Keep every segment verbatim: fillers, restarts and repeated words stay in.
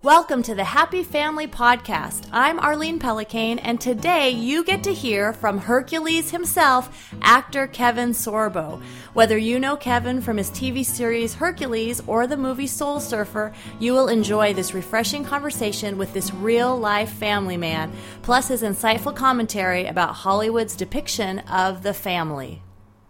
Welcome to the Happy Family Podcast. I'm Arlene Pellicane, and today you get to hear from Hercules himself, actor Kevin Sorbo. Whether you know Kevin from his T V series Hercules or the movie Soul Surfer, you will enjoy this refreshing conversation with this real-life family man, plus his insightful commentary about Hollywood's depiction of the family.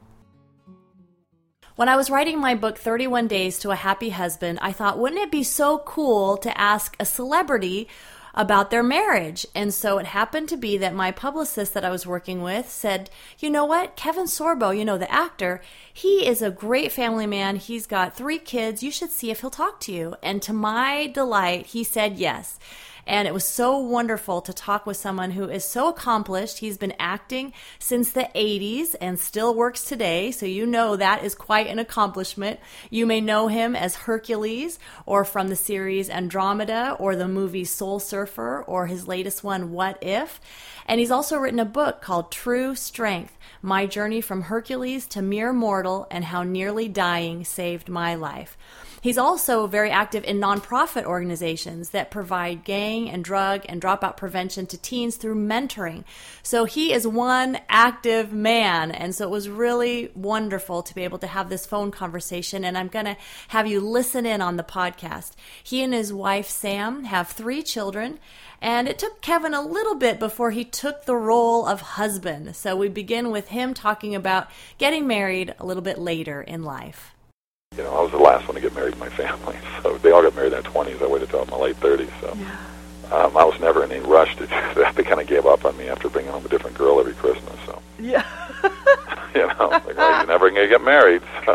When I was writing my book, thirty-one days to a Happy Husband, I thought, wouldn't it be so cool to ask a celebrity about their marriage? And so it happened to be that my publicist that I was working with said, you know what, Kevin Sorbo, you know, the actor, he is a great family man. He's got three kids. You should see if he'll talk to you. And to my delight, he said yes. And it was so wonderful to talk with someone who is so accomplished. He's been acting since the eighties and still works today, so you know that is quite an accomplishment. You may know him as Hercules, or from the series Andromeda, or the movie Soul Surfer, or his latest one, What If? And he's also written a book called True Strength, My Journey from Hercules to Mere Mortal and How Nearly Dying Saved My Life. He's also very active in nonprofit organizations that provide gang and drug and dropout prevention to teens through mentoring. So he is one active man, and so it was really wonderful to be able to have this phone conversation, and I'm going to have you listen in on the podcast. He and his wife, Sam, have three children, and it took Kevin a little bit before he took the role of husband. So we begin with him talking about getting married a little bit later in life. You know, I was the last one to get married in my family, so they all got married in their twenties. I waited till my late thirties, so yeah. um, I was never in any rush. To, they kind of gave up on me after bringing home a different girl every Christmas. So yeah, you know, like, well, you're never going to get married. So.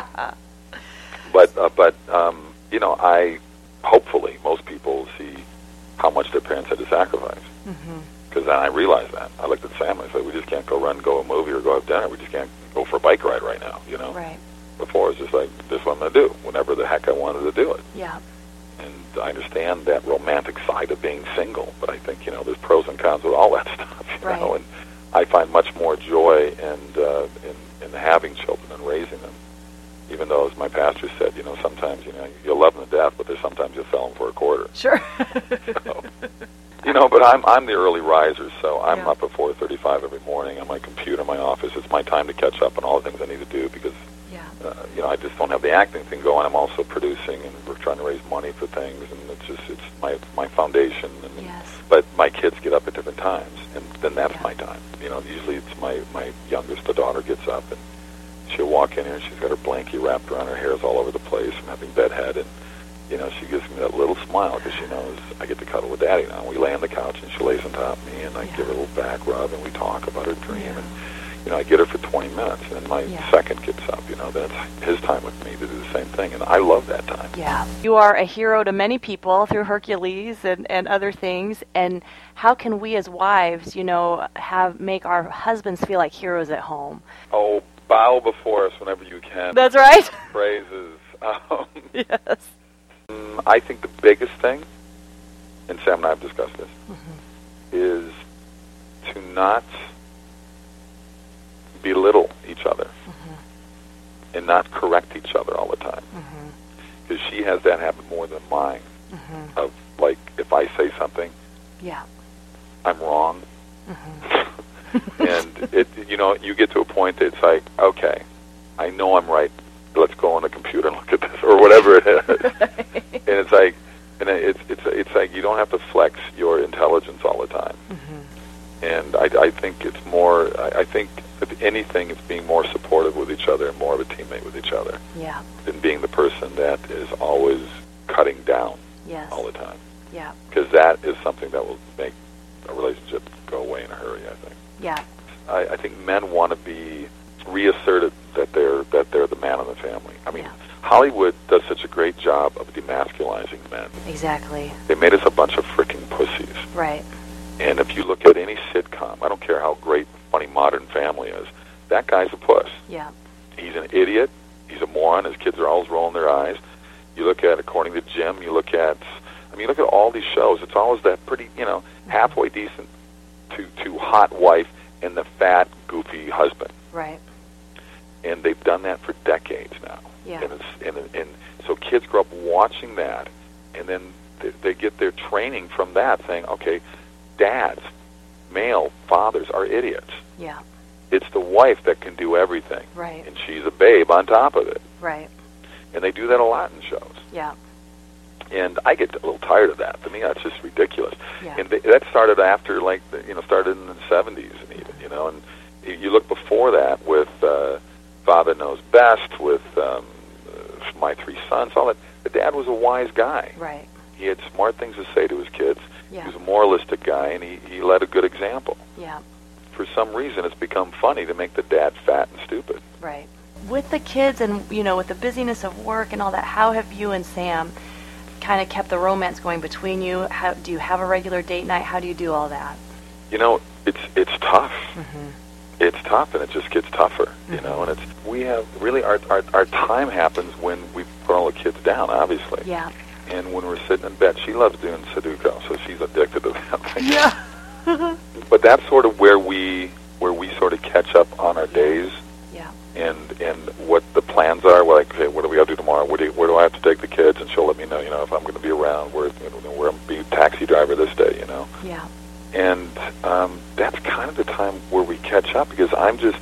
but uh, but um, you know, I hopefully most people see how much their parents had to sacrifice. Mm-hmm. Because then I realized that. I looked at Sam and I said, we just can't go run, go a movie, or go have dinner. We just can't go for a bike ride right now. You know. Right. Before, it's just like, this is what I'm going to do, whenever the heck I wanted to do it. Yeah. And I understand that romantic side of being single, but I think, you know, there's pros and cons with all that stuff, you right. know, and I find much more joy and uh, in, in having children and raising them, even though, as my pastor said, you know, sometimes, you know, you'll love them to death, but there's sometimes you'll sell them for a quarter. Sure. so, you know, but I'm I'm the early riser, so I'm yeah. up at four thirty-five every morning on my computer in my office. It's my time to catch up on all the things I need to do because Uh, you know, I just don't have the acting thing going. I'm also producing, and we're trying to raise money for things, and it's just it's my my foundation. And, yes. But my kids get up at different times, and then that's yeah. my time. You know, usually it's my my youngest, the daughter, gets up, and she'll walk in here, and she's got her blankie wrapped around her hair's all over the place from having bedhead, and you know, she gives me that little smile because she knows I get to cuddle with Daddy now. We lay on the couch, and she lays on top of me, and I yeah. give her a little back rub, and we talk about her dream, yeah. and you know, I get her for twenty minutes, and then my yeah. second gets up. You know, that's his time with me to do the same thing, and I love that time. Yeah. You are a hero to many people through Hercules and, and other things, and how can we as wives, you know, have make our husbands feel like heroes at home? Oh, bow before us whenever you can. That's right. Phrases. Um, yes. I think the biggest thing, and Sam and I have discussed this, mm-hmm. is to not belittle each other mm-hmm. and not correct each other all the time. Because mm-hmm. she has that habit more than mine mm-hmm. of, like, if I say something, yeah, I'm wrong. Mm-hmm. and, it, you know, you get to a point that it's like, okay, I know I'm right. Let's go on the computer and look at this, or whatever it is. And it's like, and it's, it's, it's like you don't have to flex your intelligence all the time. Mm-hmm. And I, I think it's more, I, I think, if anything, it's being more supportive with each other and more of a teammate with each other. Yeah. Than being the person that is always cutting down yes. all the time. Yeah. Because that is something that will make a relationship go away in a hurry, I think. Yeah. I, I think men want to be reasserted that they're that they're the man of the family. I mean, yeah. Hollywood does such a great job of demasculizing men. Exactly. They made us a bunch of freaking pussies. Right. And if you look at any sitcom, I don't care how great Funny Modern Family is, that guy's a puss. Yeah. He's an idiot. He's a moron. His kids are always rolling their eyes. You look at, according to Jim, you look at, I mean, you look at all these shows, it's always that pretty, you know, mm-hmm. halfway decent to, to hot wife and the fat, goofy husband. Right. And they've done that for decades now. Yeah. And, it's, and, and so kids grow up watching that, and then they, they get their training from that, saying, okay, dads, male fathers are idiots. Yeah. It's the wife that can do everything. Right. And she's a babe on top of it. Right. And they do that a lot in shows. Yeah. And I get a little tired of that. To me, that's just ridiculous. Yeah. And they, that started after, like, the, you know, started in the seventies, and even, you know, and you look before that with uh, Father Knows Best, with um, uh, My Three Sons, all that. The dad was a wise guy. Right. He had smart things to say to his kids. Yeah. He was a moralistic guy, and he, he led a good example. Yeah. For some reason, it's become funny to make the dad fat and stupid. Right. With the kids and, you know, with the busyness of work and all that, how have you and Sam kind of kept the romance going between you? How do you have a regular date night? How do you do all that? You know, it's it's tough. Mm-hmm. It's tough, and it just gets tougher. You Mm-hmm. know, and it's we have really our, our our time happens when we put all the kids down, obviously. Yeah. And when we're sitting in bed, she loves doing Sudoku, so she's addicted to that thing. Yeah. But that's sort of where we where we sort of catch up on our days. Yeah. And and what the plans are. We're like, okay, what do we got to do tomorrow? Where do, where do I have to take the kids? And she'll let me know, you know, if I'm going to be around. Where you know, where I'm be a taxi driver this day, you know. Yeah. And um, that's kind of the time where we catch up, because I'm just,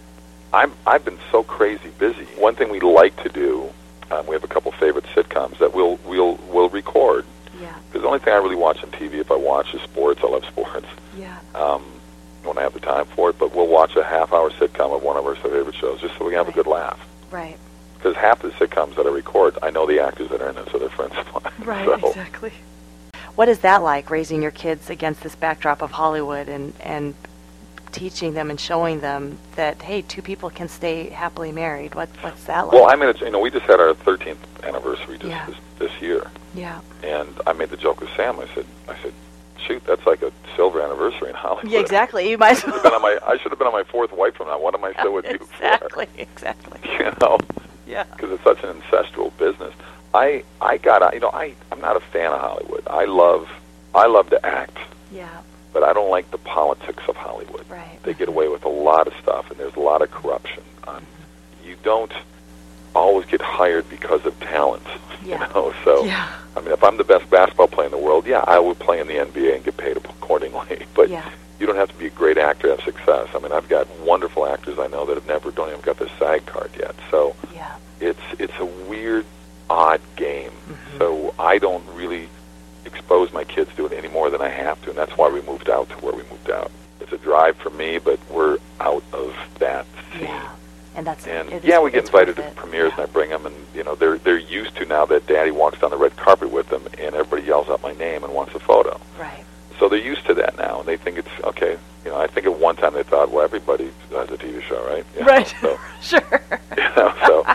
I'm I've been so crazy busy. One thing we like to do, um, we have a couple favorite sitcoms that we'll we'll we'll record. Yeah. Because the only thing I really watch on T V, if I watch, is sports. I love sports. Yeah. Um, when I have the time for it, but we'll watch a half-hour sitcom of one of our favorite shows just so we can have Right. a good laugh. Right. Because half the sitcoms that I record, I know the actors that are in it, so they're friends of mine. Right, So, exactly. What is that like, raising your kids against this backdrop of Hollywood and, and teaching them and showing them that, hey, two people can stay happily married? What What's that like? well, I mean, it's, you know, we just had our thirteenth anniversary just Yeah. this, this year, Yeah. and I made the joke with Sam. I said, I said, shoot, that's like a silver anniversary in Hollywood. Yeah, exactly. You might I as should have well. been on my, I should have been on my fourth wife from now. What am I still with you Exactly, exactly. for? You know, Yeah. because it's such an ancestral business. I I got you know I I'm not a fan of Hollywood. I love I love to act, Yeah. but I don't like the politics of Hollywood. Right. They get away with a lot of stuff, and there's a lot of corruption. Um, you don't always get hired because of talent, Yeah. you know. So Yeah. I mean, if I'm the best basketball player in the world, yeah, I would play in the N B A and get paid accordingly. But Yeah. you don't have to be a great actor to have success. I mean, I've got wonderful actors I know that have never don't even got their SAG card yet. So Yeah. it's it's a weird, odd game. Mm-hmm. So I don't really expose my kids to it any more than I have to, and that's why we moved out to where we moved out. It's a drive for me, but we're out of that scene. Yeah. And that's And it is- yeah, we get it's invited worth to it. premieres, Yeah. and I bring them, and you know they're they're used to now that Daddy walks down the red carpet with them, and everybody yells out my name and wants a photo. Right. So they're used to that now, and they think it's okay. You know, I think at one time they thought, well, everybody has a T V show, right? You know, Right. So, Sure. you know, so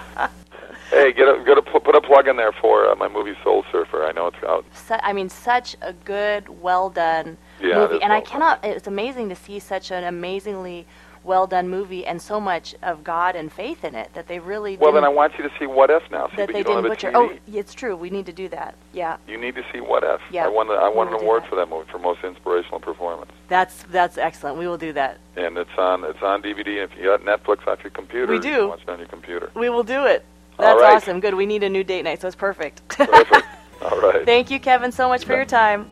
hey, get a, get a, put a plug in there for uh, my movie Soul Surfer. I know it's out. Su- I mean, such a good, well done Yeah, it movie, is and I well done. cannot. It's amazing to see such an amazingly well done movie and so much of God and faith in it that they really. Well, didn't, then I want you to see What If now. See, that but they you don't didn't have a butcher. T V. Oh, it's true. We need to do that. Yeah, You need to see What If. Yeah, I won, the, I we won will an do award that. for that movie for most inspirational performance. that's that's excellent. We will do that. And it's on it's on D V D. If you got Netflix off your computer, We you do. can watch it on your computer. We will do it. All That's right. awesome. Good. We need a new date night, so it's perfect. Perfect. All right. Thank you, Kevin, so much for Yeah. your time.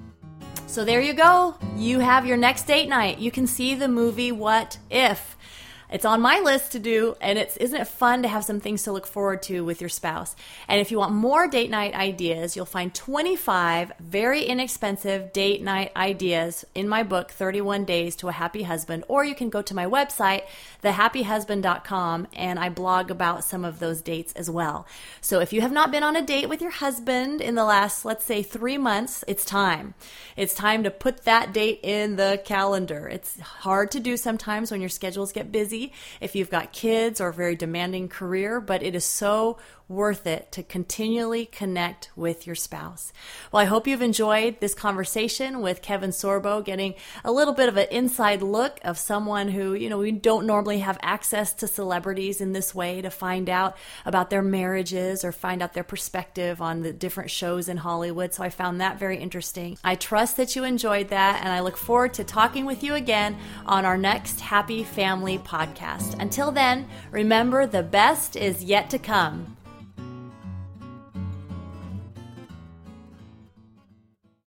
So there you go. You have your next date night. You can see the movie What If. It's on my list to do, and it's isn't it fun to have some things to look forward to with your spouse? And if you want more date night ideas, you'll find twenty-five very inexpensive date night ideas in my book, thirty-one days to a Happy Husband, or you can go to my website, the happy husband dot com, and I blog about some of those dates as well. So if you have not been on a date with your husband in the last, let's say, three months, it's time. It's time to put that date in the calendar. It's hard to do sometimes when your schedules get busy, if you've got kids or a very demanding career, but it is so worth it to continually connect with your spouse. Well, I hope you've enjoyed this conversation with Kevin Sorbo, getting a little bit of an inside look of someone who, you know, we don't normally have access to celebrities in this way to find out about their marriages or find out their perspective on the different shows in Hollywood. So I found that very interesting. I trust that you enjoyed that, and I look forward to talking with you again on our next Happy Family podcast. Until then, remember, the best is yet to come.